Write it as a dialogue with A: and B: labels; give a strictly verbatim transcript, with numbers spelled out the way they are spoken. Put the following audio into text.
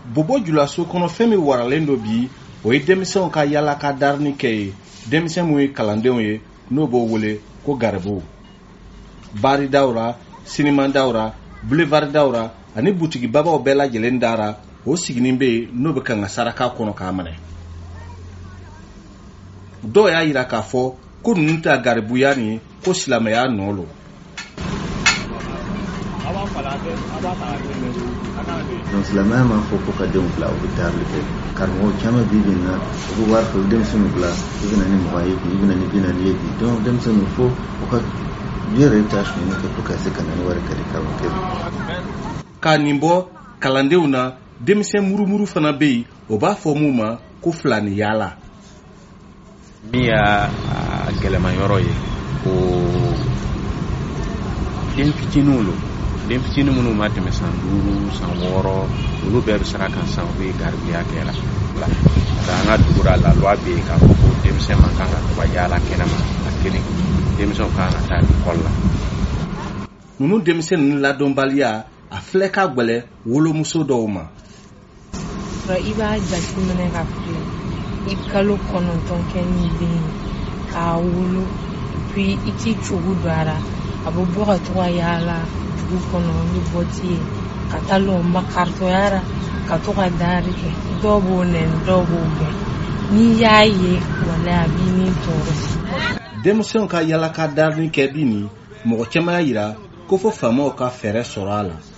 A: Bobo julaso kono femi waralen do bi o ye denmisɛnw ka yala ka darni kɛ ye denmisɛn mun ye kalandenw ye n'o b'o wele ko garibu. Bari dawra, siniman dawra, boulevard dawra ani butigi babaw bɛɛ lajɛlen dara o siginin be n'o bɛ kan ka saraka kɔnɔ k'a minɛ. Dɔw y'a yira k'a fɔ ko ninnu ta garibuya ni ko silamɛya nɔ lo.
B: Donc silamɛya m'a fɔ ko ka denw bila u bɛ taali kɛ karamɔgɔ caman bi bi in na u bɛ wari fɛ denmisɛnninw bila i bɛna ni mugan ye bi i bɛna ni bi naani ye bi donc denmisɛnninw fo u ka yɛrɛ ta sonyɛni kɛ pour ka se ka na ni wari kari karamɔgɔkɛ.
A: K'a nin bɔ kalandenw na denmisɛn murumuru fana bɛ yen o b'a fɔ mun ma ko filani yaala.
C: Min y'a gɛlɛma yɔrɔ ye o den fitininw lo den fitinin minnu ma tɛmɛ san duuru san wɔɔrɔ olu bɛɛ bɛ sira kan san u ye garibuya kɛ la an ka dugu la la loi bɛ yen k'a fɔ ko denmisɛn man kan ka to ka yaala kɛnɛma a kelen denmisɛnw kan ka taa ekɔli la.
A: Ninnu denmisɛn ninnu ladɔnbaliya a filɛ ka gwɛlɛ wolomuso dɔw ma.
D: I b'a jateminɛ ka filɛ i kalo kɔnɔntɔn kɛ ni den k'a wolo puis i t'i cogo don a la a bɛ bɔ ka to ka yaala dugu kɔnɔ ni bɔti ye ka taa lɔ makaritoya la ka to ka dari kɛ dɔw b'o nɛni dɔw b'o gɛn n'i y'a ye wala a b'i ni tɔɔrɔ.
A: Denmisɛnw ka yala ka darni kɛ bi ni mɔgɔ caman y'a yira ko fo faamaw ka fɛɛrɛ sɔrɔ a la.